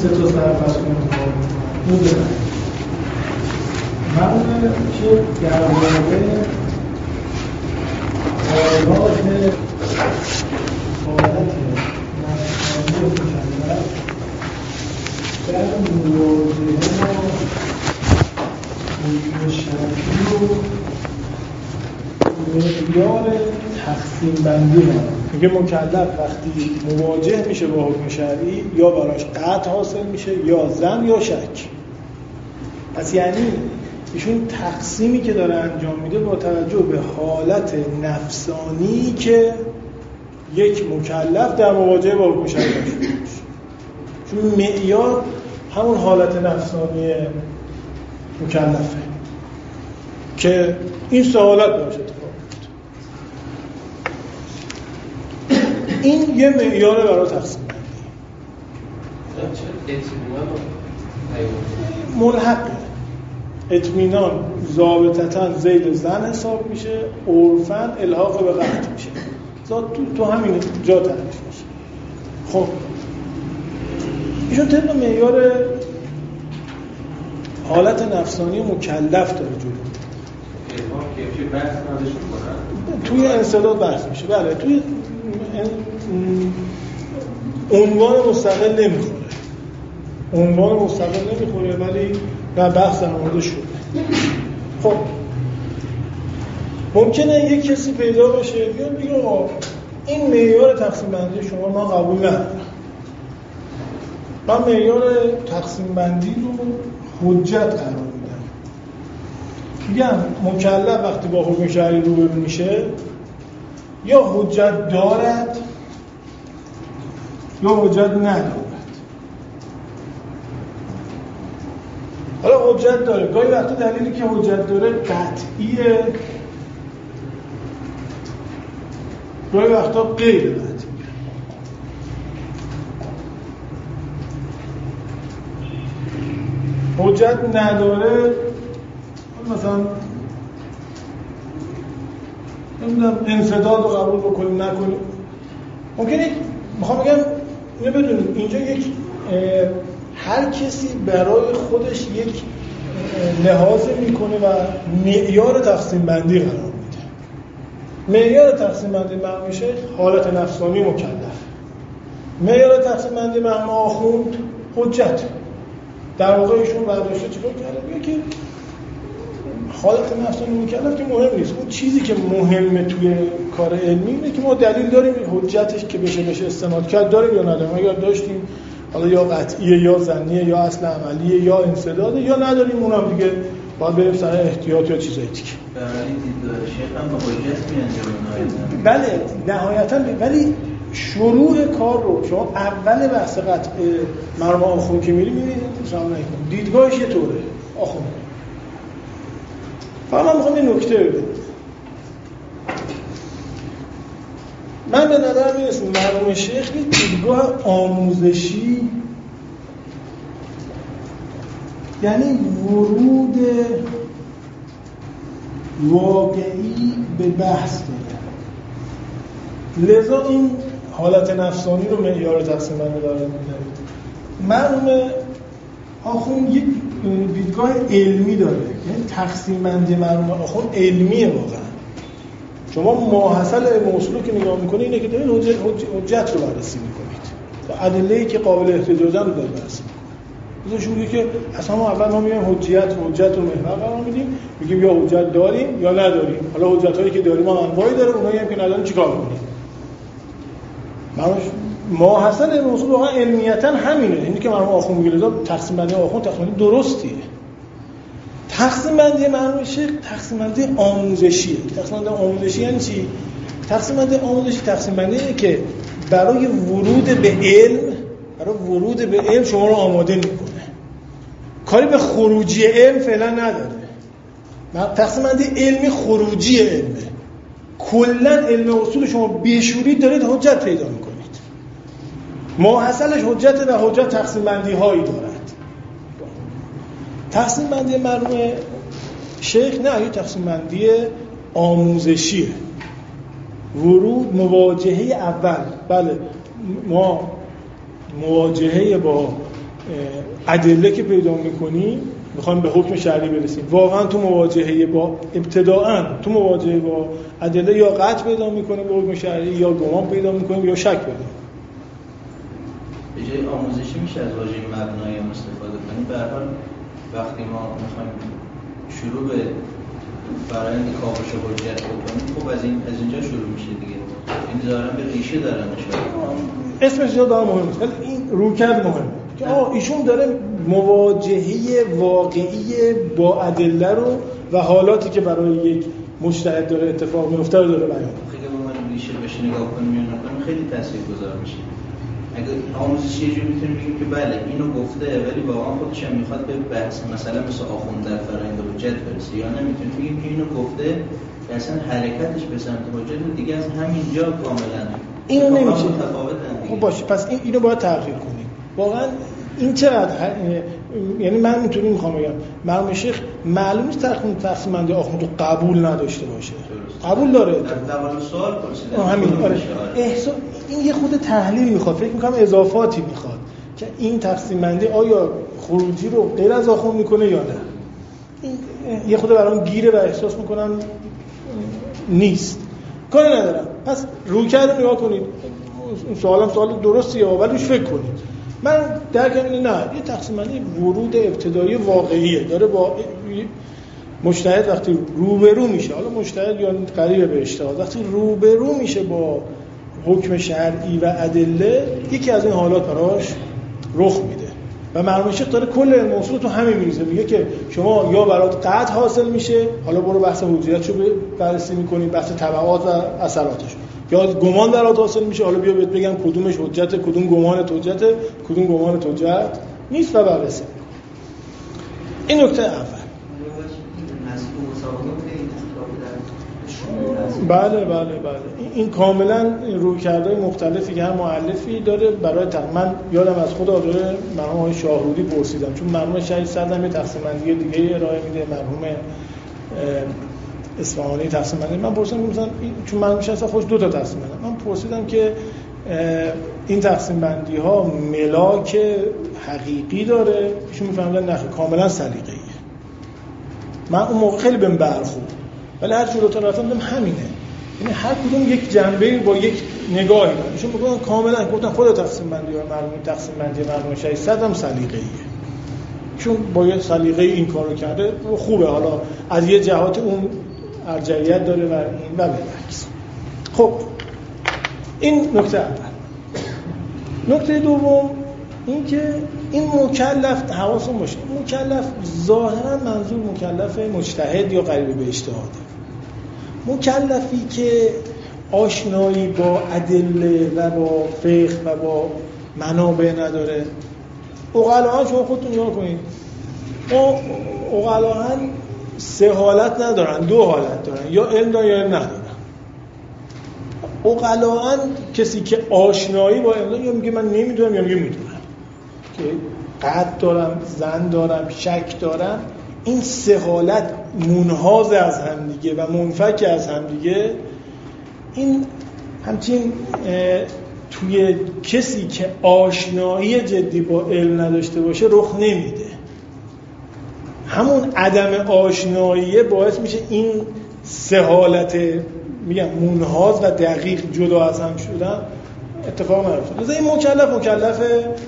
سه تا سرفصل انتخاب می‌کنم. من که در مورد حالات نفسانی مکلف در مواجهه با حکم شرعی و معیار تقسیم بندی میگه مکلف وقتی مواجه میشه با حکم شرعی یا براش قطع حاصل میشه یا ظن یا شک. پس یعنی ایشون تقسیمی که داره انجام میده با توجه به حالت نفسانی که یک مکلف در مواجهه با حکم شرعی داشته باشه. چون معیار همون حالت نفسانی مکلفه که این سه حالت باشه اتفاق میفته. این یه معیار برای تقسیم بندی. ملحقه. اطمینان ضابطتاً ذیل ظن حساب میشه، عرفاً الحاق به قطع میشه. تو همین جا تعریف میشه. خب ایشون طبق معیار حالت نفسانی مکلف داره جلو. که بحث ازش میکنن توی انسداد بحث میشه. بله توی عنوان مستقل نمیخوره ولی نه بحث در مورد شده. خب ممکنه یک کسی پیدا باشه بیاد بگه این معیار تقسیم بندی شما من قبول ندارم. من معیار تقسیم بندی رو حجت قرار میدم. میگم مکلف وقتی با حکم شرعی روبرو میشه یا حجت دارد یا حجت ندارد. حالا حجت داره، گاهی وقتا دلیلی که حجت داره قطعیه، گاهی وقتا غیر قطعیه. حجت نداره مثلا نمیدونم انسداد رو قبول بکنیم نکنیم. ممکنه میخوام بگم اینو بدونیم اینجا یک هر کسی برای خودش یک لحاظ میکنه و معیار تقسیم بندی قرار میده. معیار تقسیم بندی معلوم میشه حالت نفسانی مکلف. معیار تقسیم بندی معلوم آخوند حجت. در واقع ایشون برداشته چیکار کرده؟ میگه که حالت نفسانی مکلف که مهم نیست. اون چیزی که مهمه توی کار علمی اینه که ما دلیل داریم حجتش که بشه استناد کرد داریم یا نداریم. اگر داشتیم حالا یا قطعیه یا ظنیه یا اصل عملیه یا انسداده یا نداریم اونم دیگه باید بریم سر احتیاط یا چیزایی دیگه. برای دیدگاه شیخ هم با حجت میانجام بله نهایتاً. ولی شروع کار رو شما اول بحث قطع مرام آخون که میری میبینید دیدگاهش یه طوره آخون. فقط من میخوام این نکته بگم. من به نظر میرسه مرحوم شیخ یه دیدگاه آموزشی، یعنی ورود واقعی به بحث داره. لذا این حالت نفسانی رو معیار تقسیم بندی داره می‌داره. مرحوم آخوند یک دیدگاه علمی داره، یعنی تقسیم بندی مرحوم آخوند علمیه واقعا. شما ماحصل موصول که نگاه میکنید اینه که دارید حجت رو بررسی میکنید و ادله‌ای که قابل احتجاجن رو دارید بررسی میکنید. مثلا میگه که اصلا ما اول ما میگیم حجت رو محور قرار میدیم، میگیم یا حجت داریم یا نداریم. حالا حجتایی که داریم هم انواعی داره، اونایی هم که نداریم چیکار کنیم؟ ماحصل موصول واقعا علمیتاً همینه. اینی که مرحوم آخوند میگه لذا تقسیم بندی آخوند تقسیم بندی درستیه. تقسیم بندی مرحوم شیخ تقسیم بندی آموزشیه. تقسیم بندی آموزشی یعنی چی؟ تقسیم بندی آموزشی تقسیم بندیه که برای ورود به علم شما رو آماده میکنه. کاری به خروجی علم فعلا نداره. تقسیم بندی علمی خروجی علمه. کلا علم اصول شما بشورید دارید حجت پیدا میکنید. ماحصلش حجت و حجت تقسیم بندی هایی دارد. تقسیم بندی مرحوم شیخ نه، یه تقسیم بندی آموزشیه. ورود مواجهه اول. بله ما مواجهه با ادله که پیدا می‌کنی میخوایم به حکم شرعی برسیم، واقعا تو مواجهه با ادله یا قطع پیدا می‌کنه به حکم شرعی، یا گمان پیدا می‌کنیم، یا شک پیدا. به جای آموزشی میشه از واژه مبنایی هم استفاده کنیم. به هر حال وقتی ما میخوایم شروع به فرآیند کاوش حجت بکنیم، خب از اینجا شروع میشه دیگه. این ظاهرا به ریشه دارن اسمش جدا داره مهمه، ولی این رویکرد مهمه که ایشون داره مواجهه واقعی با ادله رو و حالاتی که برای یک مجتهد داره اتفاق میفته رو داره بیان میکنه. خیلی با من ریشه بهش نگاه کنیم یا نکنیم خیلی تاثیرگذار میشه. اگه آموزش یه جوری میتونیم بگیم که بله اینو گفته ولی واقعا خودش هم میخواد به بحث مثلا مثل آخوند در فرآیند حجت برسه، یا نمیتونیم بگیم که اینو گفته که اصلا حرکتش به سمت حجت دیگه از همینجا کاملا اینو نمیشه. خب باشه، پس اینو باید تغییر کنیم. واقعا این چقدر یعنی من اینطوری میخوام بگم مرحوم شیخ معلوم نیست تقسیم بندی آخوند رو قبول نداشته باشه. قبول داره. در سوال پرسیدن همین. آره. این یه خود تحلیل میخواد. فکر میکنم اضافاتی میخواد که این تقسیم بندی آیا خروجی رو غیر از آخوند میکنه یا نه. این یه خود برام گیره و احساس میکنم نیست. کاری ندارم. پس رویکرد رو نگاه کنید. این سوال درستیه ولی روش فکر کنید. من درکم اینه نه، یه تقسیم بندی ورود ابتدایی واقعیه، داره با مجتهد وقتی روبرو میشه، حالا مجتهد یا قریب به اجتهاد، وقتی روبرو میشه با حکم شرعی و ادله، یکی از این حالات براش رخ میده و مرحوم شیخ داره کل موضوع تو همین میریزه، میگه که شما یا برات قطع حاصل میشه، حالا برو بحث حجیتشو بررسی میکنی، بحث تبعات و اثراتش، یا گمان برات حاصل میشه، حالا بیا بهت بگم کدومش حجت، کدوم گمانت حجت، کدوم گمانت حجت نیست و بررسی. این نکته اول. بله این کاملا رویکردهای مختلفی که هر مؤلفی داره برای من یادم از خدا داره مرحوم آقای شاهرودی پرسیدم، چون مرحوم شهید صدر یه تقسیم بندی دیگه ارائه میده، مرحوم اصفهانی تقسیم بندی. من پرسیدم مثلا چون من میشه اصلا خودش 2 تا تقسیم بندی، من پرسیدم که این تقسیم بندی ها ملاک حقیقی داره؟ ایشون میفهمیدن نه، کاملا سلیقه‌ایه. من اون موقع خیلی بهم برخورد، ولی هر جلوتر رفتم دیدم همینه، یعنی هر کدوم یک جنبه با یک نگاهی داره. ایشون میگن کاملا گفتن خود تقسیم بندی و مرحوم تقسیم بندی مرحوم شهید صدر هم سلیقه‌ایه، چون با یه سلیقه این کارو کرده خوبه، حالا از یه جهات اون ارجحیت داره و این و بالعکس. خب این نکته اول. نکته دوم این که این مکلف حواسون باشه، مکلف ظاهرا منظور مکلف مجتهد یا قریب به اجتهاده. مکلفی که آشنایی با ادله و با فقه و با منابع نداره، عقلاً شما خودتون نگاه کنید، عقلاً 3 حالت ندارن، 2 حالت دارن، یا علم دارن یا علم ندارن. عقلاً کسی که آشنایی با علم یا میگه من نمیدونم یا میگه میدونم، که قطع دارم، ظن دارم، شک دارم، این 3 حالت منحاز از هم دیگه و منفک از هم دیگه. این همچین توی کسی که آشنایی جدی با علم نداشته باشه رخ نمیده. همون عدم آشنایی باعث میشه این 3 حالت میگم منحاز و دقیق جدا از هم شدن اتفاق نیفته. لذا این مکلف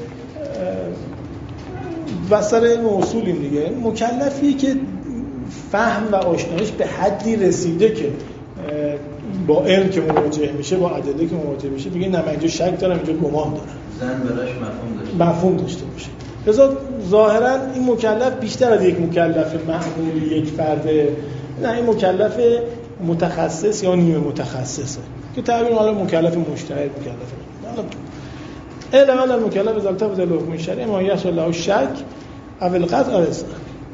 بسر این اصولیم دیگه، مکلفی که فهم و آشنایش به حدی رسیده که با علم که مواجه میشه، با ادله که مواجه میشه، میگه نه من اینجا شک دارم، اینجا گمان دارم، زن براش مفهوم داشته باشه. لذا ظاهرا این مکلف بیشتر از یک مکلف معمولی، یک فرد، نه این مکلف متخصص یا نیمه متخصصه که تعبیر حالا مکلف مجتهد، مکلف علما المکلف اذا التفت الحكم الشرعی ما یحصل له شک او القطع او الظن.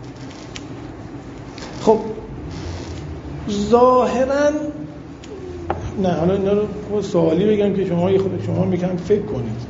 خب ظاهرا نه، حالا اینا رو سوالی بگم که شما شما میگم فکر کنید.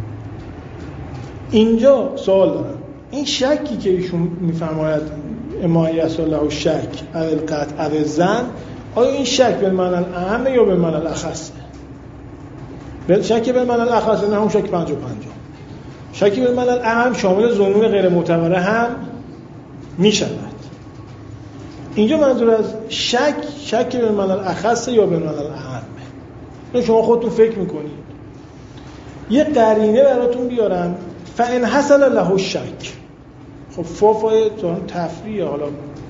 اینجا سوال دارم، این شکی که ایشون میفرماید ما یحصل له شک او القطع او الظن، آیا این شک به معنی الاهم یا به معنی الاخص؟ شک به معنی الاخص نه، اون شک 50-50. شک بالمعنی الاعم شامل ظنون غیر معتبره هم میشود. اینجا منظور از شک بالمعنی الاخص یا بالمعنی الاعم. شما خودتون فکر میکنید یه قرینه براتون بیارم فان حصل له الشک. خب فای تفریح، حالا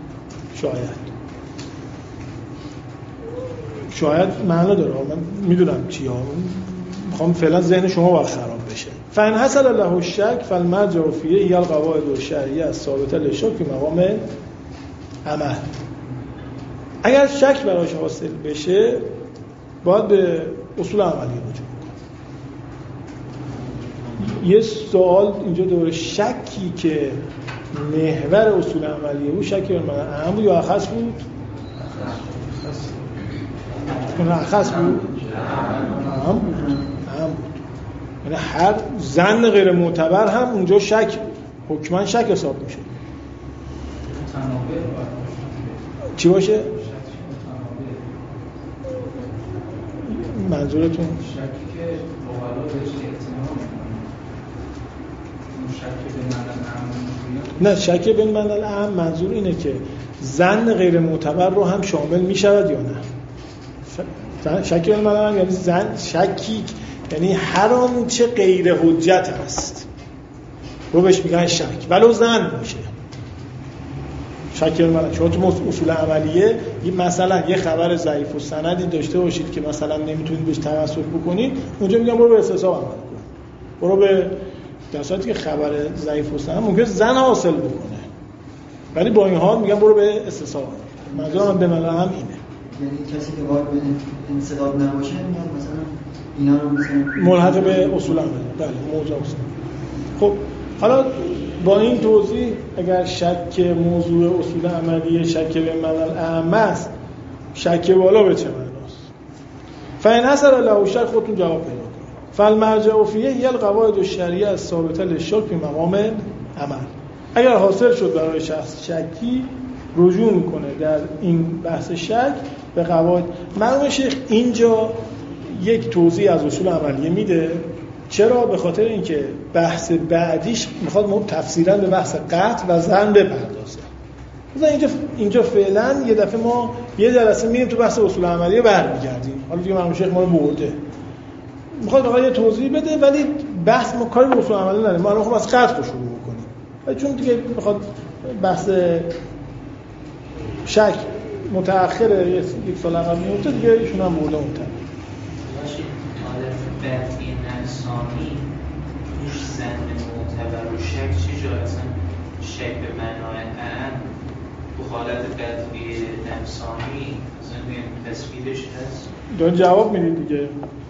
شاید معنا داره، من میدونم چی ها، میخوام فعلا ذهن شما باید خراب بشه. فان حصل له الشک فالمرجع فیه هی القواعد الشرعیه الثابته للشک فی مقام عمل. اگر شک براش حاصل بشه باید به اصول عملی رجوع کنه. یه سوال اینجا دوره، شکی که محور اصول عملیه او شکی بالمعنی اعم بود یا اخص بود؟ اخص بود؟ اعم بود. یعنی هر ظن غیر معتبر هم اونجا شک، حکما شک حساب میشه. چی باشه؟ منظورتون؟ شکی که مقابل بهش احتمال نه، شک بالمعنی الاعم منظور اینه که ظن غیر معتبر رو هم شامل میشود یا نه. شک بالمعنی الاعم یعنی شکی، یعنی هر آنچه غیر حجت است رو بهش میگن شک، ولو ظن باشه. شک بالمعنی شما تو اصول عملیه مثلا یه خبر ضعیف و سندی داشته باشید که مثلا نمیتونید بهش توسل بکنید، اونجا میگن برو به استصحاب عمل کن، برو به، در صورتی که خبر ضعیف و سند ممکنه ظن حاصل بکنه، ولی با این حال میگن برو به استصحاب. منظورم به معنی هم اینه، یعنی کسی که باید به انصداد نباشه میگن مثلا اینا رو مثلا ملحق به اصول عملیه. بله، موضوع اصول. خب حالا با این توضیح اگر شک موضوع اصول عملیه شک به معنی الاعم است، شک بالا به چه معناست؟ فإن حصل له الشک، خودتون جواب پیدا کنید. فالمرجع فیه هی القواعد الشرعیه الثابته للشک فی مقام عمل. اگر حاصل شد برای شخص شکی، رجوع میکنه در این بحث شک به قواعد. مرحوم شیخ اینجا یک توضیح از اصول عملیه میده. چرا؟ به خاطر اینکه بحث بعدیش میخواد تفصیلا به بحث قطع و ظن بپردازه. مثلا اینجا فعلا یه دفعه ما یه جلسه میریم تو بحث اصول عملیه برمیگردیم. حالا دیگه مرحوم شیخ ما رو برده، میخواد آقا یه توضیح بده، ولی بحث ما کاری به اصول عملیه نداریم. ما الان از قطع رو شروع بکنیم، ولی چون دیگه میخواد بحث شک متأخر یک سال عقب میفته، دیگه ایشون هم برده اون طرف. برفی انسانی توش زن معتبر و شک چی جا؟ اصلا شک به معنای اعم تو حالت برفی انسانی اصلا تصویرش هست؟ دارین جواب میدید دیگه.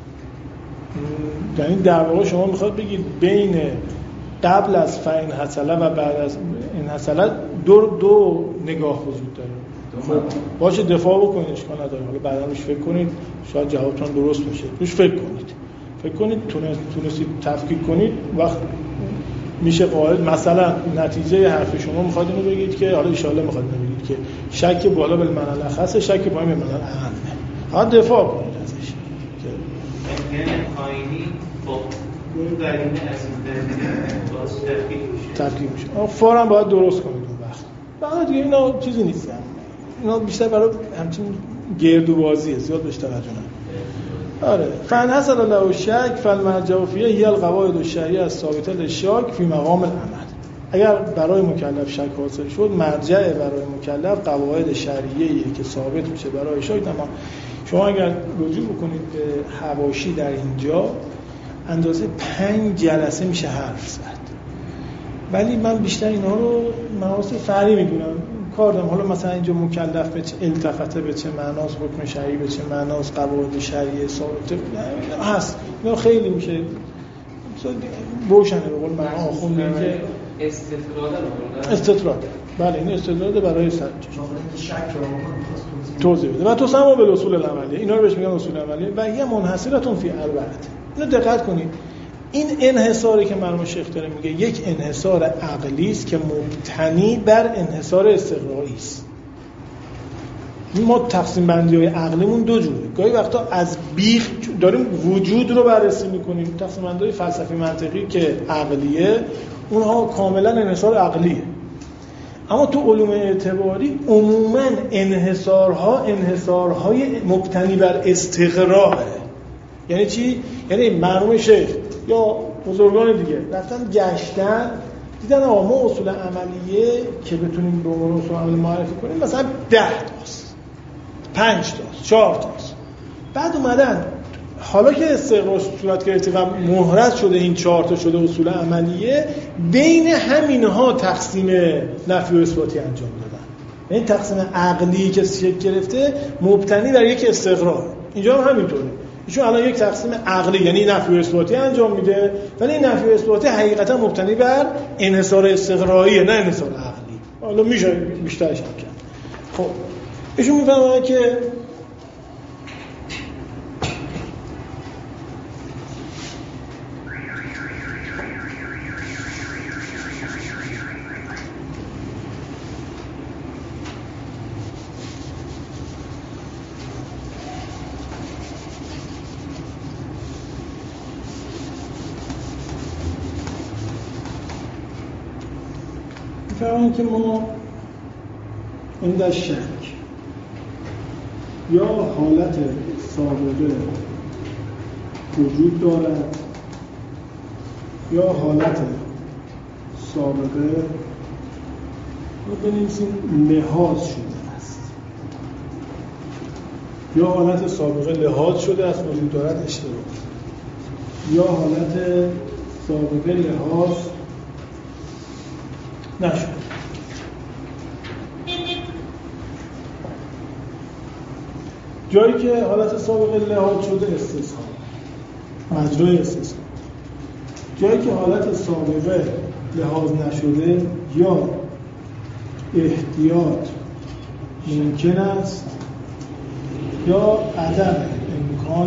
یعنی در واقع شما میخواد بگید بین قبل از فاین حصله و بعد از این حصله دو نگاه وجود داره. خب باشه دفاع بکنید، اشکال نداره. حالا بعدا روش فکر کنید، شاید جوابتون درست باشه. روش فکر کنید تونستید تفکیک کنید، وقت میشه قائل مثلا نتیجه حرف شما میخواد اینو بگید که حالا ان شاءالله میخواد بگید که شک بالا بالمعنی الاخص، شک پایین بالمعنی الاعم. ها دفاع کنید ازش که یعنی آینی با اون قرینه از این باز تفکیک میشه. فوراً باید درست کنید اون وقت. بعد دیگه اینا چیزی نیست. اینا بیشتر برای همچین گردوبازیه، زیاد بهش توجه نکنید. آره، فان حصل له الشک فالمرجع فیه هی القواعد الشرعیه الثابته للشک فی مقام العمل. اگر برای مکلف شک حاصل شد، مرجع برای مکلف قواعد شرعیه‌ای که ثابت میشه برای شک. اما شما اگر رجوع بکنید به حواشی در اینجا، اندازه 5 جلسه میشه حرف زد، ولی من بیشتر اینا رو مقاصد فرعی میدونم کار دارم. حالا مثلا اینجا مکلف به چه التفته، به چه معناست، حکم شرعی به چه معناست، قواعد شرعی ثابته هست، اینا خیلی میشه روشنه. به قول من آخوند میگه استطراد. بله این استطراد برای شک توضیح بده. و تصمم به اصول العملیه، اینا رو بهش میگن اصول عملیه و هی منحصرتون فی اربعه. اینو دقت کنید. این انحصاری که مرحوم شیخ داره میگه یک انحصار عقلی است که مبتنی بر انحصار استقرایی است. ما تقسیم بندی های عقلیمون دو جوره. گاهی وقتا از بیخ داریم وجود رو بررسی میکنیم، تقسیم بندی های فلسفی منطقی که عقلیه اونها کاملا انحصار عقلیه. اما تو علوم اعتباری عموما انحصارهای مبتنی بر استقراءه. یعنی چی؟ یعنی مرحوم شیخ یا بزرگان دیگه رفتن گشتن دیدن ما اصول عملیه که بتونیم به عنوان اصول عملی معرفی کنیم مثلا 10 تاست، 5 تاست، 4 تاست. بعد اومدن حالا که استقرار صورت گرفته و مهرز شده این 4 تا شده اصول عملیه، بین همینها تقسیم نفی و اثباتی انجام دادن. یعنی تقسیم عقلی که شکل گرفته مبتنی بر یک استقرار. اینجا هم همینطوره. ایشون الان یک تقسیم عقلی یعنی نفی و اثباتی انجام میده، ولی این نفی و اثباتی حقیقتا مبتنی بر انحصار استقراییه نه انحصار عقلی. حالا میشه بیشترش هم کرد. خب ایشون میفهمه که میفهمن که ما عند شک یا حالت سابقه وجود دارد یا حالت سابقه رو بنویسیم لحاظ شده است، یا حالت سابقه لحاظ شده است وجود دارد اشتراک، یا حالت سابقه لحاظ نشد. جایی که حالت سابقه لحاظ شده استثناء، مجرای استثناء. جایی که حالت سابقه لحاظ نشده یا احتیاط ممکن است یا عدم امکان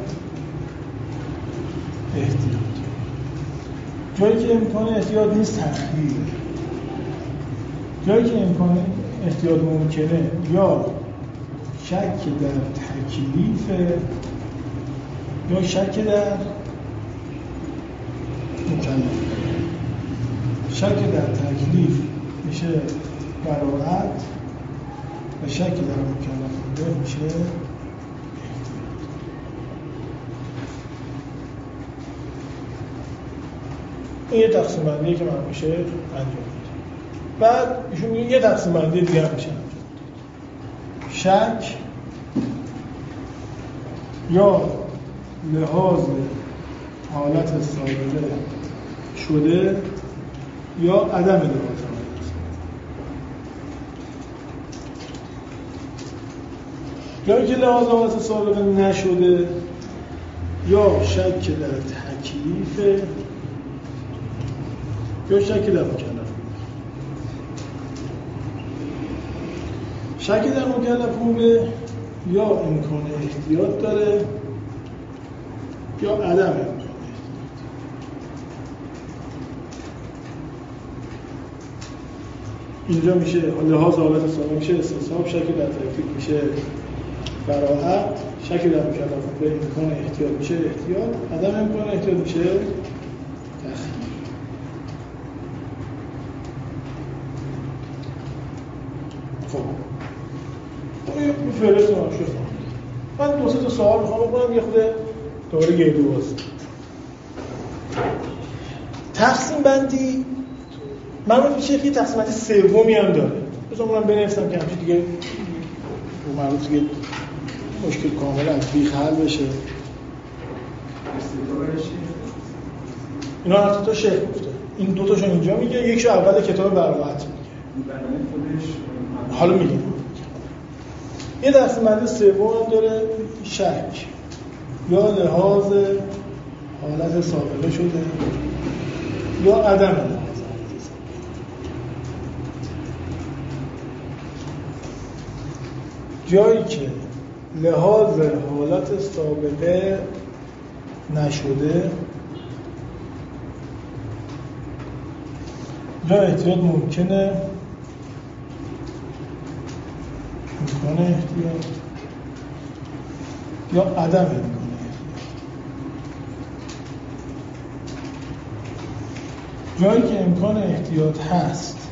احتیاط. جایی که امکان احتیاط نیست تخییره. جایی که امکان احتیاط ممکنه یا شک در تکلیف یا شک در مکلف. شک در تکلیف میشه براءت و شک در مکلف میشه احتیاط. این یه تقسیم بندیه که من میشه انجام میده. بعد ایشون میگه یه تقسیم بندی دیگه هم میشه انجام داد. شک یا لحاظ حالت سابقه شده یا عدم لحاظ حالت سابقه. یا که لحاظ حالت سابقه نشده یا شک در تکلیف یا شک در مکلف. شک در مکلف خوبه یا امکان احتیاط داره یا عدم امکان احتیاط. اینجا میشه لحاظ حالت سابقه میشه استصحاب، شک در تکلیف میشه براءت، شک در مکلف خوبه امکان احتیاط میشه احتیاط، عدم امکان احتیاط میشه تخییر. خب این فهرست رو شد. من دو سه تا سوال میخوام بکنم، یه خود دوباره گیدو باز. تقسیم بندی مربوط میشه که تقسیم بندی سومی هم داره. بذار من بنویسم که همچین دیگه رو مربوط که مشکل کاملا از بیخ حل بشه. اینا هر تا شیخ گفته. این دو تاشون اینجا میگه، یکیشو اول کتاب براءت میگه. حالا میگه یه تقسیم بندی سوم داره، شک یا لحاظ حالت سابقه شده یا عدم لحاظ. جایی که لحاظ حالت سابقه نشده یا احتیاط ممکنه امکان امکان احتیاط یا عدم امکان احتیاط. جایی که امکان احتیاط هست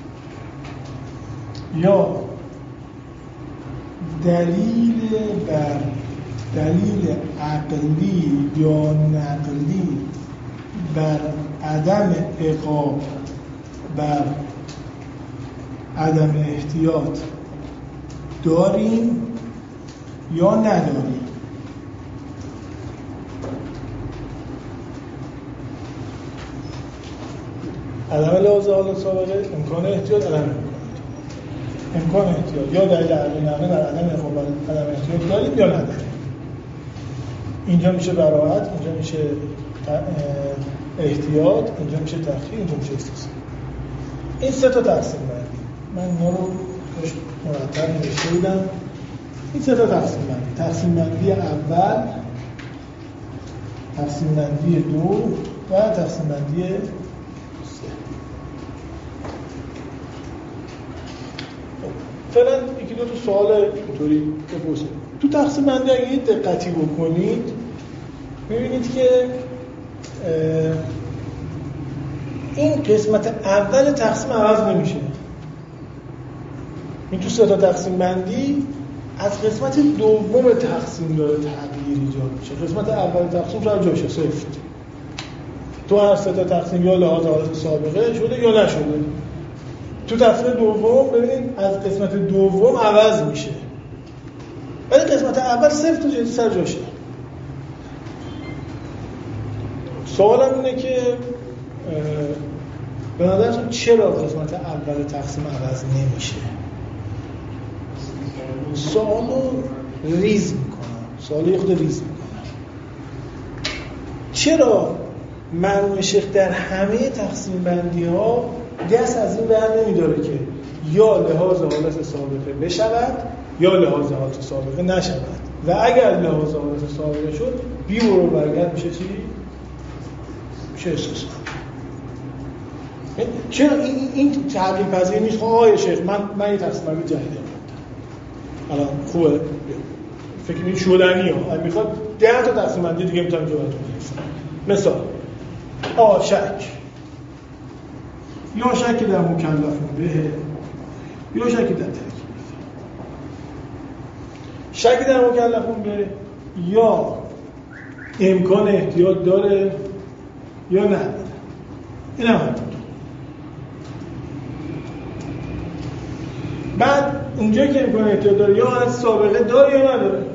یا دلیل عقلی یا نقلی بر عدم عقاب بر عدم احتیاط داریم یا نداریم. عدم لحاظ حالت سابقه، امکان احتیاط، امکان احتیاط یا دلیل عقلی نقلی بر عدم عقاب بر عدم احتیاط داریم یا نداریم. اینجا میشه براءت، اینجا میشه احتیاط، اینجا میشه تخییر، اینجا میشه استثناء. این سه تا تقسیم بندی من اینا رو مرتب نوشته بودم. این سه تا تقسیم بندی اول، تقسیم بندی دو و تقسیم بندی سه. فعلا یکی دو تا سوال اینطوری بپرسید. تو تقسیم بندی اگه یه دقتی بکنید می‌بینید که این قسمت اول تقسیم عوض نمیشه. این تو سه تا تقسیم بندی از قسمت دوم تقسیم داره تغییر ایجاد میشه. قسمت اول تقسیم جای جاشه صفر. تو هر سه تا تقسیم یا لحاظ حالت سابقه شده یا نشده. تو تقسیم دوم ببینید از قسمت دوم عوض میشه. ولی قسمت اول صفر تو جای سر جاشه. سوالم اینه که به نظرتون چرا قسمت اول تقسیم عوض نمیشه؟ سوالو ریز میکنم. چرا مرحوم شیخ در همه تقسیم بندی ها دست از این بر نمیداره که یا لحاظ حالت سابقه بشود یا لحاظ حالت سابقه نشود و اگر لحاظ حالت سابقه شد بی برو برگرد میشه چی؟ میشه استثناء. چرا این تعبیر پذیر نیست؟ خب آقای شیخ من یه تقسیم بندی جدید الان خوبه فکر کنید شدنی ها اگه میخواد 10 تا تقسیم بندی دیگه میتونم جوابتون بدم. مثال شک یا شک در مکلفون به یا شک در ترکیب. شک در مکلفون به یا امکان احتیاط داره یا نداره. این هم بعد اونجا که امکان احتیاط داره یا حالت سابقه داره یا نداره.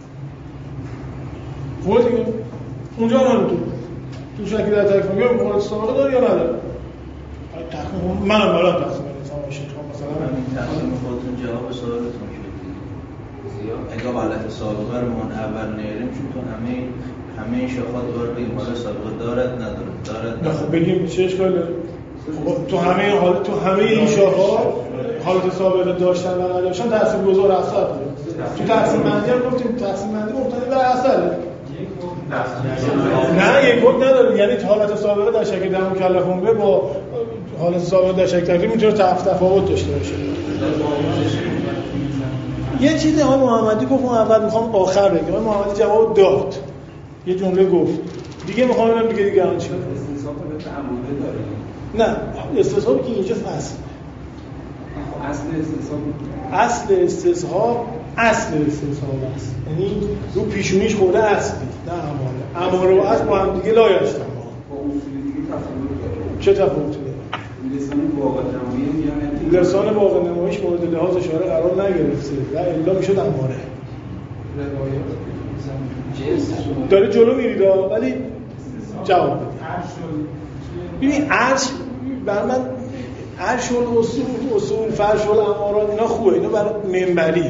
خود دیگه اونجا هم تو شکل در تکمیل یا حالت سابقه داره یا نداره. منم بالا تقسیم انسان باشه مثلا این تقسیم خودتون جواب سوالتون شد. اگه حالت سابقه رو من اول نیاریم چون تو همه این شاخات دوباره بگیم حالت سابقه دارد نداره. نه خب بگیم چه اشکاله؟ تو همه این شاخات حالت سابقه داشتن و نداشتن تاثیرگذار اثر داره. تو تقسیم بندی هم گفتیم تقسیم بندی مبتنی بر اثره. نه یک حکم نداره. یعنی حالت سابقه در شکل در مکلفون به با حالت سابقه در شکل تکلیف میتونه تفاوت داشته باشه. یه چیزی آقای محمدی گفت اون اول میخوام آخر بگم. آقای محمدی جواب داد. یه جمله گفت. دیگه میخوام ببینم دیگه الان چی؟ استثناء به تعمده نه داره. استثناء که اینجا اصل. اصل استثناء است. یعنی رو پیشونیش خورده اصلی نه اماره و اصل با هم دیگه لایشتن با اصول دیگه تفاوت داره. چه تفاوتی داره؟ لسان واقع نمایی میگن لسان واقع نماییش مورد لحاظ شارع قرار نگرفته و الا میشد اماره. داره جلو میرید ولی جواب بده. ببین عرش بر من عرش اصول فرش الامارات اینا خوبه، اینا برای منبریه.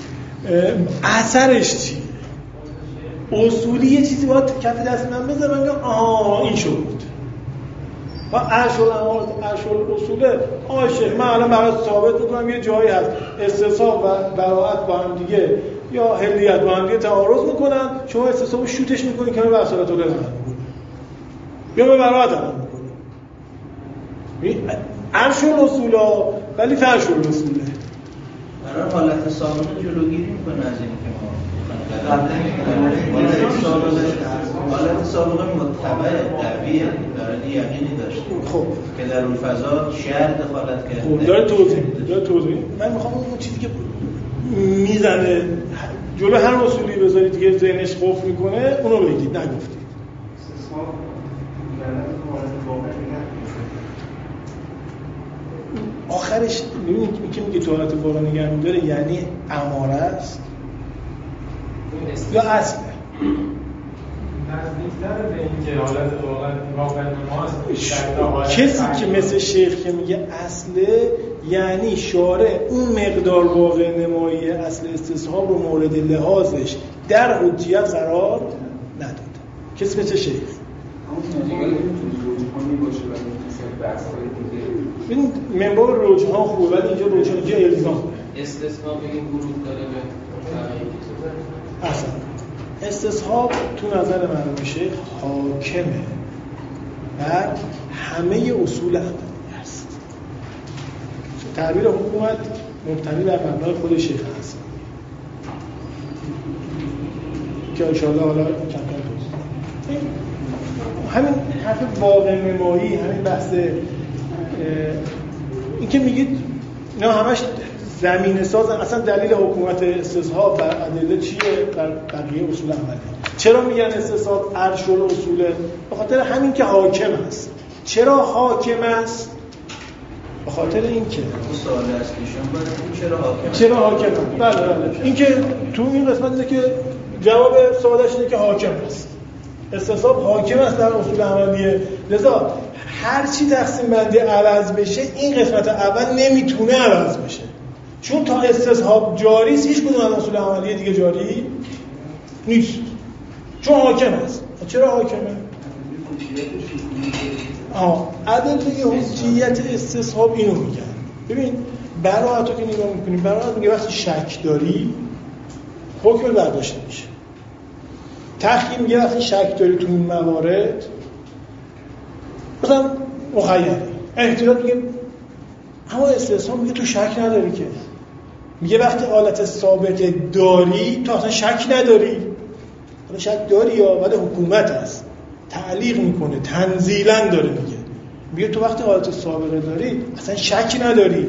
اثرش چیه؟ اصولی یه چیزی باید کف دست من بذارم بگم این شد. و عرش الامارات عرش الاصوله شیخ من الان برات ثابت میکنم یه جایی هست استثناء و براءت با هم دیگه یا حلیت با هم دیگه تعارض میکنن، شما استثناء رو شوتش میکنید که به اصالت رو لازم میکنه یا به براءت عمل میکنه. عرش الاصولا ولی فرش الاصوله. برای حالت سابقه جلوگیری میکنه از این که ما حالت سابقه متبع قویه برای یقینی داشته خب که در اون فضا شهر دخالت کرده. خب داره توضیح من میخوام اون چیزی که میزنه جلو هر اصولی بذارید که ذهنش قفل میکنه اونو بگید، نگفتید. آخرش ببینید که میگه تو حالت واقع نگه می‌داره یعنی اماره است یا اصله؟ نزدیکتر به اینکه حالت واقع نماست. کسی که مثل شیخ که میگه اصله یعنی شارع اون مقدار واقع نمایی اصل استصحاب رو مورد لحاظش در حجیت قرار نداده. کسی مثل شیخ این منبع رجحان خوبه ولی اینجا رجحان اینجا الزام استصحاب این ورود داره به اصلا استصحاب تو نظر مرحوم شیخ حاکمه بر همه اصول عملی است. تعبیر حکومت مبتنی بر مبنای خود شیخ هست که انشاءالله حالا کم همین حرف واقع نمایی، همین بحث این که میگید نه همش زمینه ساز، اصلا دلیل حکومت استصحاب بر ادله چیه؟ بر بقیه اصول عملی. چرا میگن استصحاب ارش الاصوله؟ به خاطر همین که حاکم است. چرا حاکم است؟ به خاطر این که سوال اصلیشون باید چرا حاکم است؟ چرا حاکم است؟ بله این که تو این قسمت اینه که جواب سوالش اینه که حاکم است. استصحاب حاکم است در اصول عملیه. لذا هر چی تقسیم بندی عوض بشه این قسمت اول نمیتونه عوض بشه، چون تا استصحاب جاری است هیچ کدوم از اصول عملیه دیگه جاری نیست، چون حاکم است. چرا حاکمه؟ ادله حجیت استصحاب اینو میگن. ببین براءت رو که نگاه میکنیم، براءت میگه وقتی شک داری حکم برداشته میشه. تحقیق میگه وقتی شک داری تو این موارد مثلا مخیری. احتیاط میگه اما استصحاب میگه تو شک نداری که، میگه وقتی حالت سابقه داری تو اصلا شک نداری. حالا شک داری یا ولی حکومت هست تعلیق میکنه، تنزیلا داره میگه تو وقتی حالت سابقه داری اصلا شک نداری.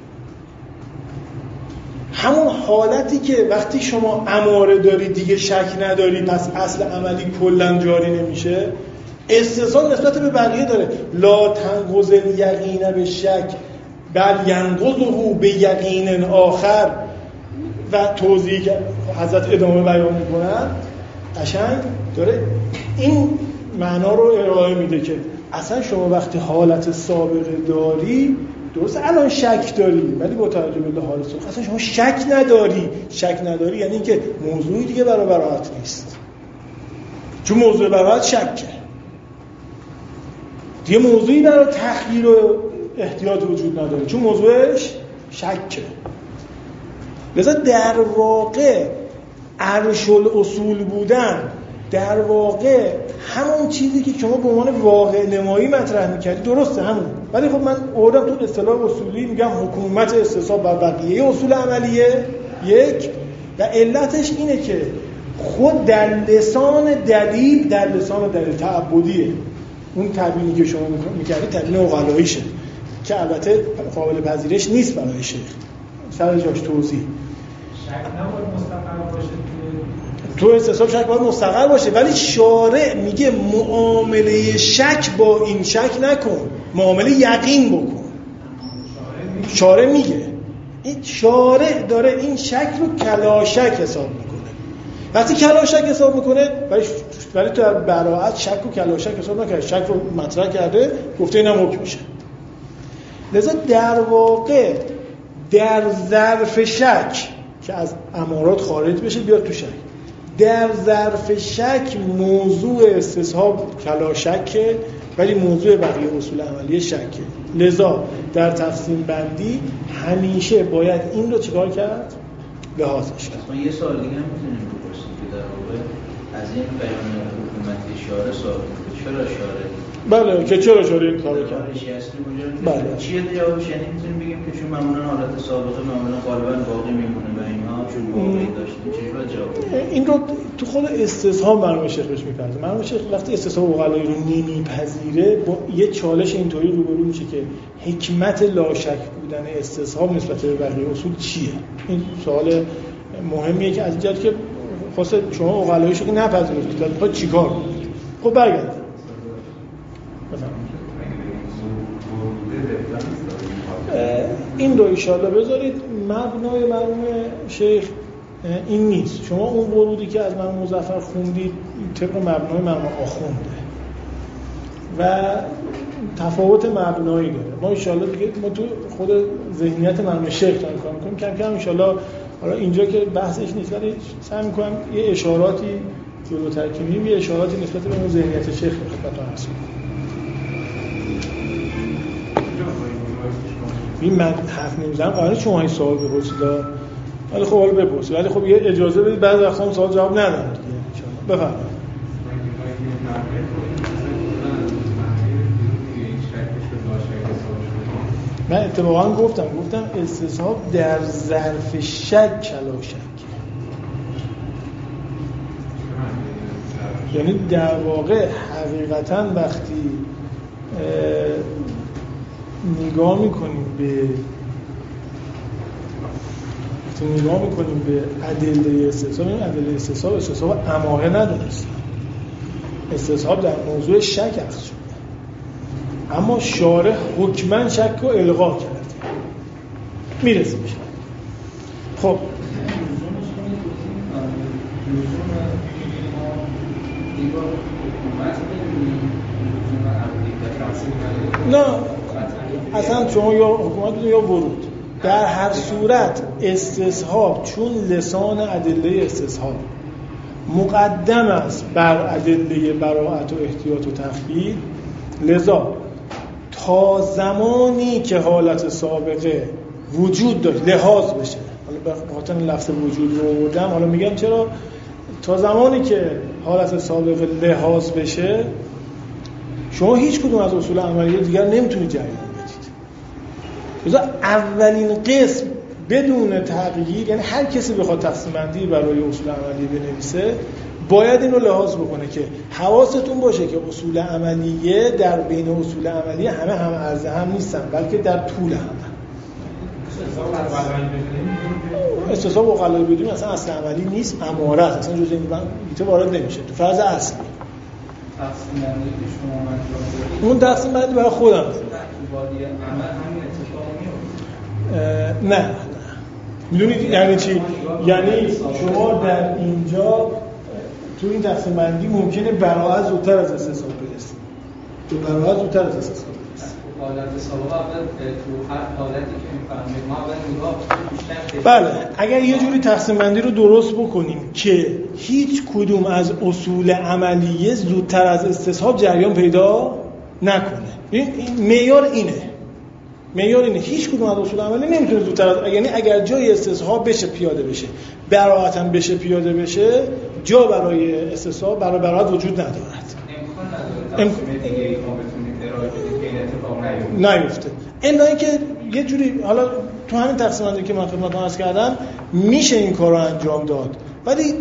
همون حالتی که وقتی شما اماره داری دیگه شک نداری پس اصل عملی کلا جاری نمیشه. استصحاب نسبت به بقیه داره لا تنقض الیقین به شک بل ینقضه به یقین آخر و توضیحی که حضرت ادامه بیان میکنن قشنگ داره این معنا رو ارائه میده که اصلا شما وقتی حالت سابقه داری درسته الان شک داری ولی با توجه به حال سابقه اصلا شما شک نداری یعنی اینکه موضوعی دیگه برای براءت نیست، چون موضوع براءت شکه دیگه، موضوعی برای تخییر و احتیاط وجود نداره چون موضوعش شکه. لذا در واقع ارش الاصول بودن در واقع همون چیزی که شما به عنوان واقع نمایی مطرح می‌کردی درسته همون، ولی خب من اوردم تو اصطلاح اصولی میگم حکومت استصحاب بر بقیه اصول عملیه یک، و علتش اینه که خود در لسان دلیل تعبدیه. اون تبیینی که شما می‌کردی تبیین عقلاییشه که البته قابل پذیرش نیست برای شیخ، سر جاش توضیح. شک نباید مستقل باشه تو استصحاب شک باید مستقل باشه، ولی شارع میگه معامله شک با این شک نکن، معامله یقین بکن. شارع میگه این شارع داره این شک رو کلاشک حساب میکنه. وقتی کلاشک حساب میکنه ولی تو براءت شک و کلاشک حساب نکرده، شک رو مطرح کرده گفته اینم حکم میشه. لذا در واقع در ظرف شک که از امارات خارج بشه بیاد تو شک، در ظرف شک موضوع استصحاب کلاشکه ولی موضوع بقیه اصول عملی شکه. لذا در تقسیم بندی همیشه باید این رو چیکار کرد؟ لحاظش کرد. ما یه سوال دیگه هم میتونیم بپرسیم که در واقع از این بیان حکومتی اشاره ثابت چرا اشاره بله که چرا اشاره این کارو کرد بله چیه جوابش؟ یعنی میتونیم بگیم که چون معمولا حالت سابقه معمولا غالبا باقی میمونه و اینها چون واقعی داشتیم چجوری جواب این رو تو خود استصحاب مرحوم شیخ بهش می‌پرسه. مرحوم شیخ وقتی استصحاب عقلایی رو نمیپذیره با یه چالش اینطوری روبرو میشه که حکمت لاشک بودن استصحاب نسبت به بقیه اصول چیه؟ این سوال مهمیه که از جهت که خاصه شما عقلاییشو که نپذیرفتید بعد چیکار کنید؟ خب برگردید این رو ایشالله بذارید. مبنای مرحوم شیخ این نیست. شما اون ورودی که از مرحوم مظفر خوندید طبق مبنای مرحوم آخونده و تفاوت مبنایی داره. ما ایشالله دیگه ما تو خود ذهنیت مرحوم شیخ تا کار می‌کنیم کم کم ایشالله. حالا اینجا که بحثش نیست ولی سعی می‌کنم یه اشاراتی جلوتر کنیم، یه اشاراتی نسبت به اون ذهنیت شیخ خدمتتون عرض کنم. این من حرف نمیزنم قراره شما این سوال بپرسید ولی خب حالا بپرسید ولی خب یه اجازه بدید بعد وقتا سوال جواب ندم دیگه ان شاء الله. بفرمایید. من اتفاقا گفتم استصحاب در ظرف شک کلا شک، یعنی در واقع حقیقتا وقتی نگاه میکنیم به ادله استصحاب، این ادله استصحاب اماره ندونست، استصحاب در موضوع شک اخذ شد اما شارح حکماً شک رو الغا کرد. میرسیم میشه. خب نه اصلا شما یا حکومت بدون یا ورود، در هر صورت استصحاب چون لسان ادله استصحاب مقدم است بر ادله براءت و احتیاط و تخییر، لذا تا زمانی که حالت سابقه وجود داشت لحاظ بشه، حالا به خاطر لفظ وجود رو آوردم، حالا میگم چرا، تا زمانی که حالت سابقه لحاظ بشه شما هیچ کدوم از اصول عملیه دیگر نمیتونید جریان بدید. لذا اولین قسم بدون تغییر، یعنی هر کسی بخواد تقسیم بندی برای اصول عملیه بنویسه باید اینو لحاظ بکنه که حواستون باشه که اصول عملیه در بین اصول عملیه همه هم عرض هم نیستن بلکه در طول هم. استصحاب و غلای بدون اصلا اصل عملی نیست، اماره است، اصلا جزء این بیت وارد نمیشه تو فرض اصلی. تقسیم بندی که شما انجام دادید اون تقسیم بندی برای خودم تو بادی عمل همین اتفاق میفته. نه میدونید یعنی چی؟ یعنی شما در اینجا تو این تقسیم بندی ممکنه براءت زودتر از استصحاب برسید. تو براءت زودتر از استصحاب برسید. حالت سابقه اول تو هر حالتی که می‌فهمید ما اول نگاه بیشتر. بله اگر یه جوری تقسیم بندی رو درست بکنیم که هیچ کدوم از اصول عملیه زودتر از استصحاب جریان پیدا نکنه. این معیار اینه. هیچ کدوم از اصول عملی نمیتونه زودتر از، یعنی اگر جای استصحاب بشه پیاده بشه، براءت هم بشه پیاده بشه، جا برای استصحاب برای براءت وجود ندارد. امکان نداره دیگه ای ما بتونیم ارائه بدیم که این اتفاق نیفته. الا اینکه یه جوری حالا تو همین تقسیم بندی که من خدمتتون عرض کردم میشه این کارو انجام داد، ولی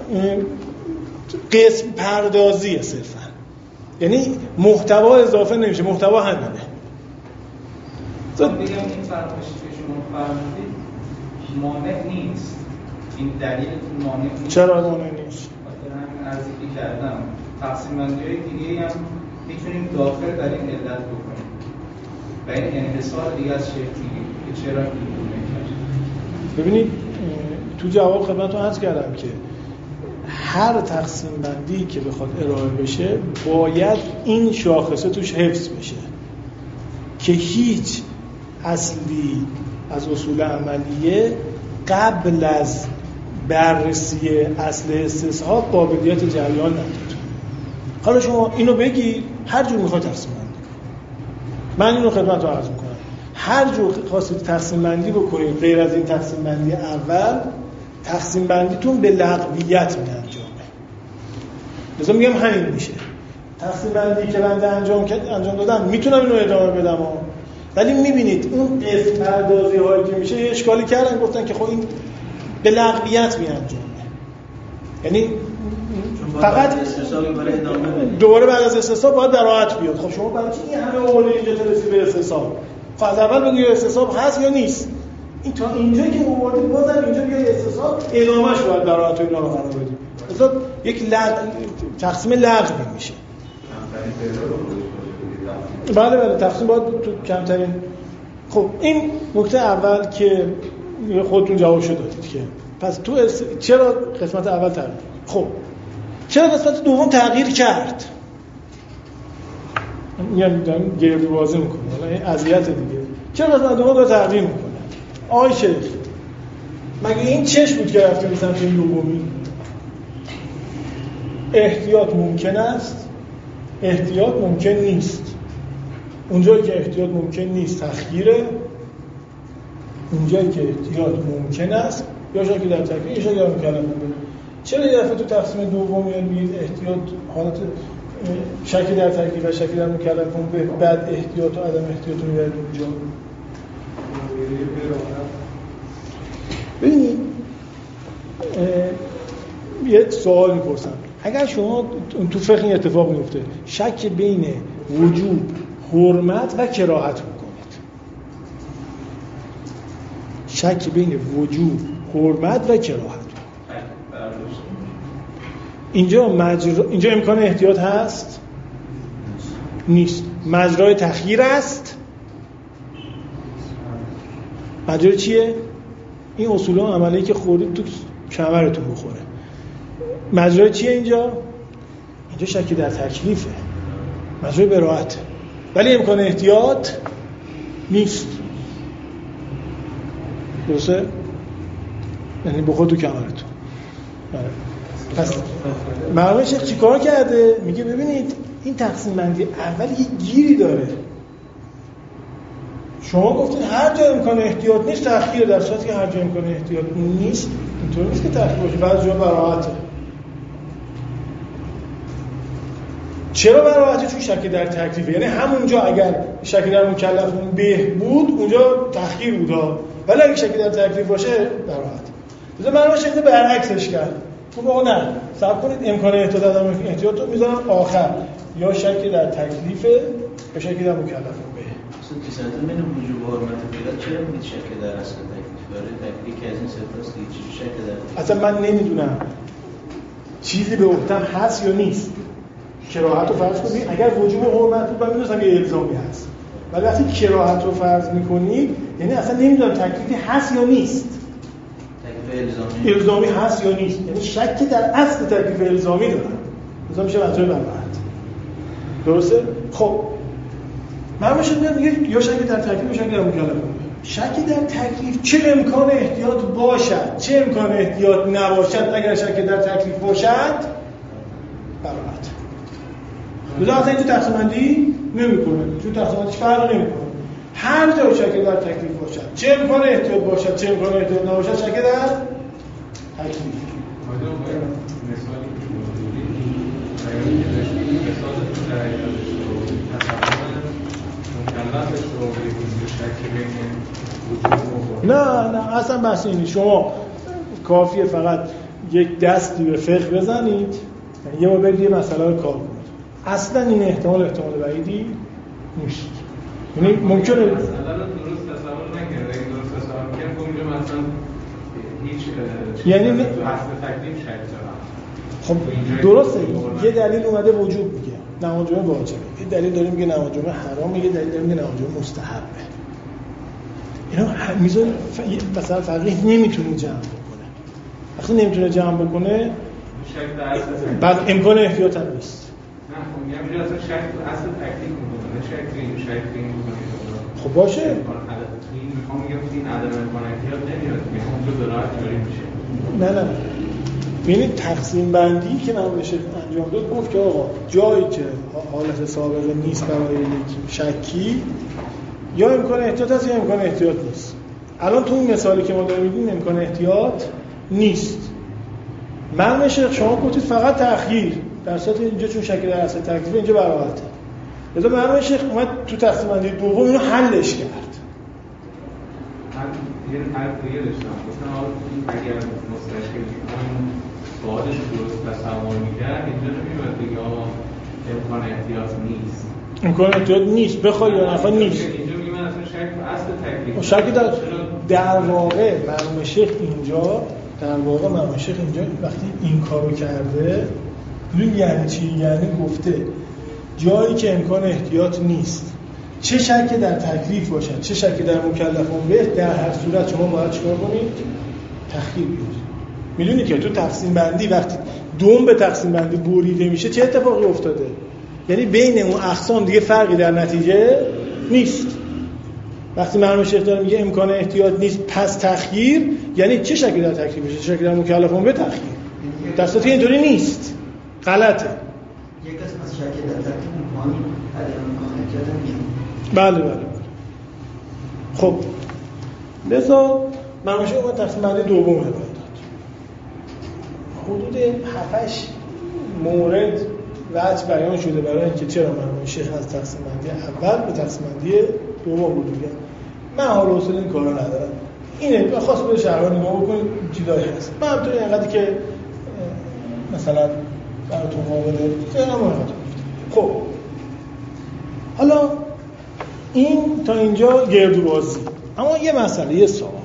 قسم پردازیه صرفا، یعنی محتوا اضافه نمیشه، محتوا همینه. بگم این فرمایشی که شما فرمودید مانع نیست، این دلیلتون مانع نیست. چرا مانع نیست؟ خاطر همین عرضی که کردم تقسیم بندی‌های دیگه‌ای هم میتونیم داخل در این علت بکنیم و این انحصار دیگه از شرطی که چرا اینگونه کرد. ببینید تو جواب خدمتتون عرض کردم که هر تقسیم بندی که بخواد ارائه بشه باید این شاخصه توش حفظ بشه که هیچ اصلی از اصول عملیه قبل از بررسی اصل استصحاب قابلیت جریان نداره. حالا شما اینو بگی هر جور میخواد تقسیم بندی کنید، من اینو خدمتتون عرض میکنم، هر جور خواستید تقسیم بندی بکنید غیر از این تقسیم بندی اول، تقسیم بندیتون به لغویت میانجامه. لذا میگم همین میشه تقسیم بندی که بنده انجام دادم میتونم اینو ادامه بدم ولی میبینید اون قسم پردازی هایی که میشه یه اشکالی کردن، گفتن که خب این به لغویت میانجامه، یعنی فقط دوباره بعد از استصحاب باید براحت بیاد. خب شما برای چی این همه اول اینجا ترسی به استصحاب؟ خب از اول بگید استصحاب هست یا نیست. این تا اینجا که آوردید بازم اینجا بیاد استصحاب ادامهش باید براحت اینا رو قرار بدید. مثلا یک تقسیم لغوی میشه. بله تقسیم باید تو کمترین. خب این نکته اول که خودتون جوابشو دادید که پس تو چرا قسمت اول تغییر؟ خب چرا قسمت دوم تغییر کرد؟ یعنی گردو بازی میکنه، این اذیت دیگه. چرا قسمت دوم داره تغییر میکنه؟ آی شیخ مگه این چش بود که رفتیم به سمت این دومی؟ احتیاط ممکن است، احتیاط ممکن نیست. اونجایی که احتیاط ممکن نیست تخییره، اونجایی که احتیاط ممکن است یا شکی در تکلیف یا شکی در مکلف بوده. چرا یه دفعه تو تقسیم دوم میگید احتیاط حالت شکی در تکلیف و شکی در مکلف به بعد احتیاط و عدم احتیاط رو میبرید اونجا؟ ببینید یه سوال میپرسم، اگر شما تو فقه این اتفاق میفته شک بین وجوب، حرمت و کراهت بکنید، شک بین وجوب، حرمت و کراهت، اینجا امکان احتیاط هست؟ نیست. مجرای تخییر است؟ مجرای چیه؟ این اصولا عملی که خوردید تو کمرتون بخوره. مجرای چیه اینجا؟ اینجا شکی در تکلیفه، مجرای براءت، ولی امکان احتیاط نیست. درسته؟ یعنی بخور تو کمرتون. پس مرحوم شیخ چی کار کرده؟ میگه ببینید این تقسیم بندی اول یه گیری داره. شما گفتید هر جا امکان احتیاط نیست تأخیر، در صورتی که هر جا امکان احتیاط نیست اینطور نیست که تأخیر باشه، بعضی جا براءته. چرا براءته؟ چون شک در تکلیفه، یعنی همونجا اگر شک در مکلف به بود اونجا تأخیر بود، ولی اگه شک در تکلیف باشه براءت. مثلا مرحوم شیخ برعکسش کرد. خب آقا نه صبر کنید، امکان احتیاط عدم احتیاط رو میذارم آخر، یا شک در تکلیف یا شک در مکلف به. اصلا تصادف بین وجوب و حرمت پیدا چرا میگید شک در اصل تکلیف؟ برای تکلیف که از این ستاست دیگه چی شک در؟ اصلا من نمیدونم چیزی به عهدم هست یا نیست. کراهت رو فرض کنید، اگر وجوب و حرمت بود من میدونم یه الزامی هست، ولی وقتی کراهت رو فرض میکنید یعنی اصلا نمیدونم تکلیفی هست یا نیست. الزامی هست یا نیست، یعنی شک در اصل تکلیف الزامی دارم. مثلا میشه مجرای براءت. درسته؟ خب من میگم یا شک در تکلیف یا شک در مکلف. شک در تکلیف چه امکان احتیاط باشد چه امکان احتیاط نباشد، اگر شک در تکلیف باشد براءت. لذا این تو تقسیم بندی نمیکنه، چون تقسیم بندیش فرق نمیکنه. هر جا شک در تکلیف باشد چه امکان احتیاط باشد چه امکان احتیاط نباشد شک در تکلیف. مثالی که موجودی بیانی که داشتیم مثال تغییراتش رو تصمیم مکلفش رو بگید شک بین وجود نه اصلا بحث اینی. شما کافیه فقط یک دستی به فقه بزنید، یعنی یه بار برید یه مسئله رو کار کنید. اصلا این احتمال بعیدی نیست. یعنی ممکنه مسئله رو درست تصور نکرده، اگه درست تصور کنم که اونجا مثلا هیچ یعنی تو اصل تکلیف شک دارم. خب درسته، یه دلیل اومده وجوب میگه نماز جمعه واجبه، یه دلیل داره میگه نماز جمعه حرامه، یه دلیل داره میگه نماز جمعه مستحبه. اینا میذاره مثلا فقیه نمیتونه جمع بکنه. وقتی نمیتونه جمع بکنه شک در اصل بعد امکان احتیاط هم نیست. نه خب میگم اینجا اصلا شک تو اصل تکلیف میکنه، شک این میکنه. خب باشه. این میخوام میگم این عدم امکان احتیاط نمیاد، میخوام اونجا براحت جاری میشه. نه ببینید تقسیم بندی که نمایش انجام داد گفت که آقا جایی که حالت سابقه نیست برای یک شکی یا امکان احتیاط هست یا امکان احتیاط نیست. الان تو این مثالی که ما داریم میگیم امکان احتیاط نیست. مرحوم شیخ شما گفتید فقط تأخیر، در صورت اینجا چون شک در اصل تکلیف اینجا براحته. لذا مرحوم شیخ اومد تو تقسیم بندی دوم اینو حلش کرد. یه حرف دیگه داشتم گفتم اگر مستشکل اون سوالش درست تصور می‌کرد اینجا نمی‌باید بگه آقا امکان احتیاط نیست. امکان احتیاط نیست بخوای یا نخوای نیست. اینجا میگه من اصلا شک به اصل تکلیف. شک در واقع مرحوم شیخ اینجا وقتی این کارو کرده ببین یعنی چی؟ یعنی گفته جایی که امکان احتیاط نیست چه شکی در تکلیف باشد چه شکی در مکلفون به در هر صورت شما باید چیکار کنید؟ تخییر بیارید. میدونید که تو تقسیم بندی وقتی دوم به تقسیم بندی بریده میشه چه اتفاقی افتاده؟ یعنی بین اون اقسام دیگه فرقی در نتیجه نیست. وقتی مرحوم شیخ داره میگه امکان احتیاط نیست پس تخییر، یعنی چه شکی در تکلیف میشه؟ چه شکی در مکلفون به تخییر. در صورتی اینطوری نیست، غلطه. یک قسم از شکی در تکلیف همین عدم امکان احتیاط میشه. بله. خب لذا مرحوم شیخ اومد تقسیم بندی دوم ارائه داد. حدود 7-8 مورد وجه بیان شده برای اینکه چرا مرحوم شیخ از تقسیم بندی اول به تقسیم بندی دوم بود دیگه. من حال و حوصله این کارا ندارم. اینه خاص به شهروند نگاه بکنید چیزایی هست. من همونطوری اینقدر که مثلا براتون قابله خیلی خب حالا این تا اینجا گردوبازی. اما یه مسئله، یه سوال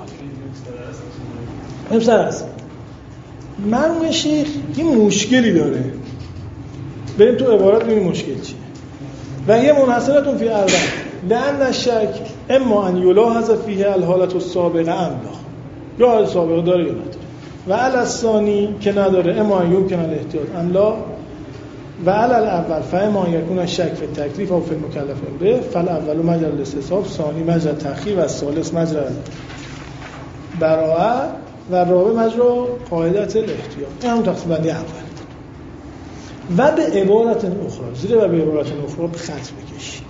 امسر هست. مرحوم شیخ یه مشکلی داره، بریم تو عبارت ببینیم مشکل چیه. و یه منحصرتون فی اول لأن الشک اما ان یلاحظ فیه الحالت السابقه ام لا، یا حالت سابقه داره یا نداره. و علی الثانی که نداره اما ان یمکن الاحتیاط ام لا، و علی الاول فاما ان یکون الشک فی التکلیف او فی المکلف به، فالاول مجرى الاستصحاب، ثانی مجرى التأخیر و الثالث مجرى براءه و رابع مجرى قاعدت الاحتیاط. این همون تقسیم بندی اول. و به عبارت اخرى، زیر و به عبارت اخرى خط بکشید.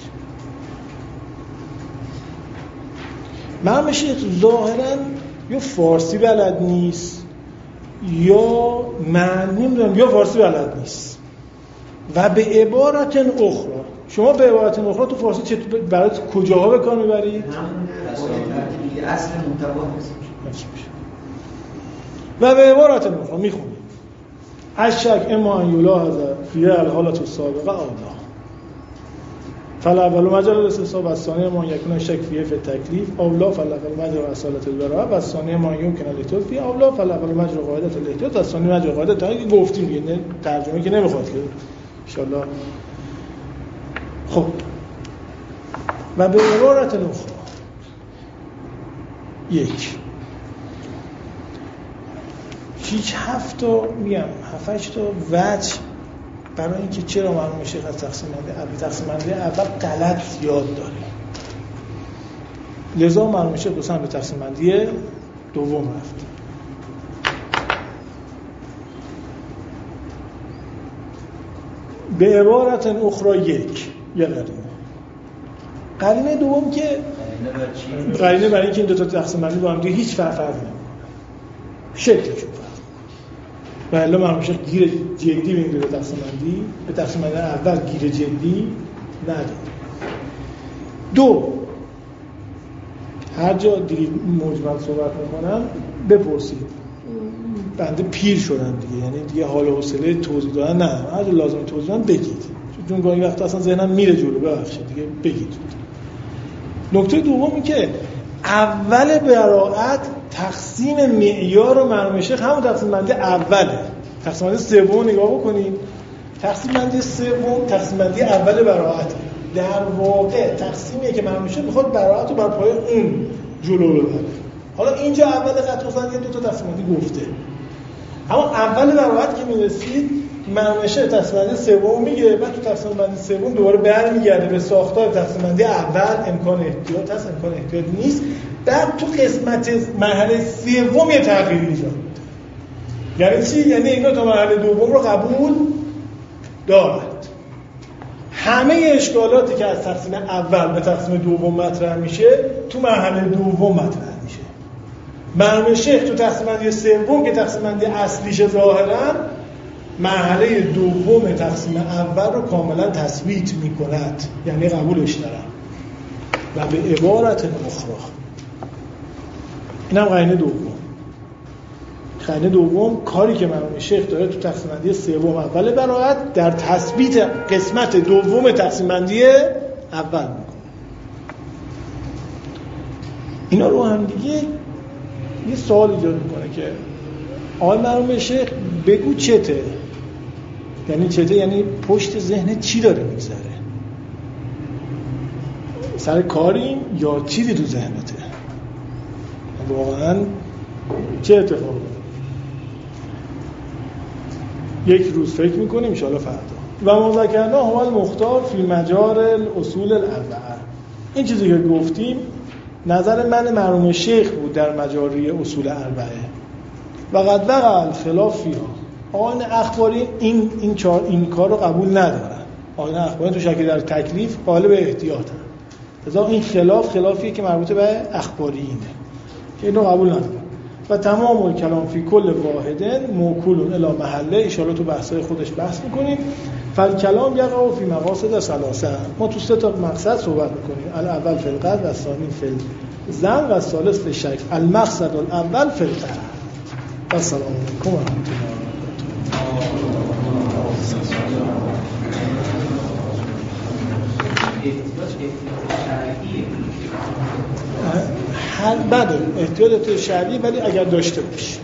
مرحوم شیخ ظاهراً یا فارسی بلد نیست یا من نمیدونم، یا فارسی بلد نیست. و به عبارت اخرى، شما به عبارت اخرى تو فارسی چه برای کجاها به کار میبرید؟ اصل محتوا هست. و به عبارت اخرى میخونید الشک اما ان یلاحظ فیه الحالت السابقه او لا، فالاول مجرى الاستصحاب و الثانی ما یکون الشک فیه فی التکلیف او لا، فالاول مجرى اصالت البراءه و الثانی ما یمکن الاحتیاط فیه او لا، فالاول مجرى قاعدت الاحتیاط و الثانی مجرى قاعدت التحقیق. گفتیم دیگه، ترجمه که نمیخواد که ان شاء الله. خب و به عبارت اخرى یک هیچ 7 تا وجه برای اینکه چرا مرحوم شیخ از تقسیم بندی اول غلط زیاد داره. لذا مرحوم شیخ به تقسیم بندی دوم رفت. به عبارت اخرى یه قرینه دوم که قرینه برای اینکه این دو تا تقسیم بندی با هم دیگه هیچ فرقی نمیکنه، شکلشون و الا مرحوم شیخ گیر جدی به این دو تقسیم بندی، به تقسیم بندی اول گیر جدی نداره. دو، هر جا دیگه مجمل صحبت میکنم بپرسید، بنده پیر شدم دیگه، یعنی دیگه حال و حوصله توضیح دادن نه، هر جا لازم توضیح دادن بگید، چون گاهی وقتا اصلا ذهنم میره جلو، ببخشید دیگه بگید. نکته دومی که اول براءت تقسیم معیار و مرحوم شیخ همون تقسیم بندی اوله. تقسیم بندی سوم نگاه بکنید، تقسیم بندی سوم تقسیم بندی اول براءت. در واقع تقسیمیه که مرحوم شیخ میخواد براءت رو بر پایه اون جلو ببره. حالا اینجا اول قطع گفتن یه دو تا تقسیم بندی گفته، اما اول براءت که میرسید مرحوم شیخ تقسیم بندی سوم میگه، بعد تو تقسیم بندی سوم دوباره برمیگرده به ساختار تقسیم بندی اول، امکان احتیاط هست، امکان احتیاط نیست. بعد تو قسمت مرحله سوم یه تغییری ایجاد میده. یعنی چی؟ یعنی اینا تا مرحله دوم رو قبول دارد. همه اشکالاتی که از تقسیم اول به تقسیم دوم مطرح میشه تو مرحله دوم مطرح میشه. مرحوم شیخ تو تقسیم بندی سوم که تقسیم بندی اصلیشه ظاهرا مرحله دوم تقسیم اول رو کاملا تثبیت می‌کند، یعنی قبولش دارم. و به عبارت اخرى، اینم قرینه دوم. قرینه دوم کاری که مرحوم شیخ داره تو تقسیم بندی سوم اول براءت در تثبیت قسمت دوم تقسیم بندی اول میکنه. اینا رو هم دیگه یه سوال ایجاد میکنه که آقای مرحوم شیخ بگو چته؟ یعنی چته یعنی پشت ذهن چی داره میگذره؟ سر کاریم یا چیزی تو ذهنته؟ واقعا چه اتفاقی؟ یک روز فکر میکنیم انشاءالله فردا. و ما ذکرنا هو المختار فی مجار الاصول الاربعه. این چیزی که گفتیم نظر من مرحوم شیخ بود در مجاری اصول اربعه. و قد وقع الخلاف فیها. آن اخباری این کار رو قبول ندارن. آن اخباری تو شکل در تکلیف قالب احتیاطن. لذا این خلافیه که مربوط به اخباریینه که اینو قبول ندارن. و تمام الکلام فی کل واحدن موکول الی محله، ان شاء الله تو بحث‌های خودش بحث می‌کنیم. فالکلام یقع فی مقاصد ثلاثه. ما تو سه تا مقصد صحبت می‌کنیم. الاول فی القصد و الثانی فی الظن و الثالث فی الشک. المقصد الاول فی القصد. السلام علیکم و رحمت الله بله احتیاط شرعی، ولی اگر داشته باشی،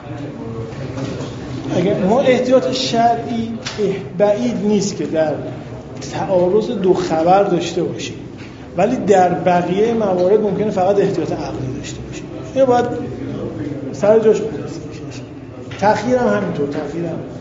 اگر ما احتیاط شرعی بعید نیست که در تعارض دو خبر داشته باشی، ولی در بقیه موارد ممکنه فقط احتیاط عقلی داشته باشی. اینو باید سر جاش بذاریم. تأخیر هم همینطور، تأخیر هم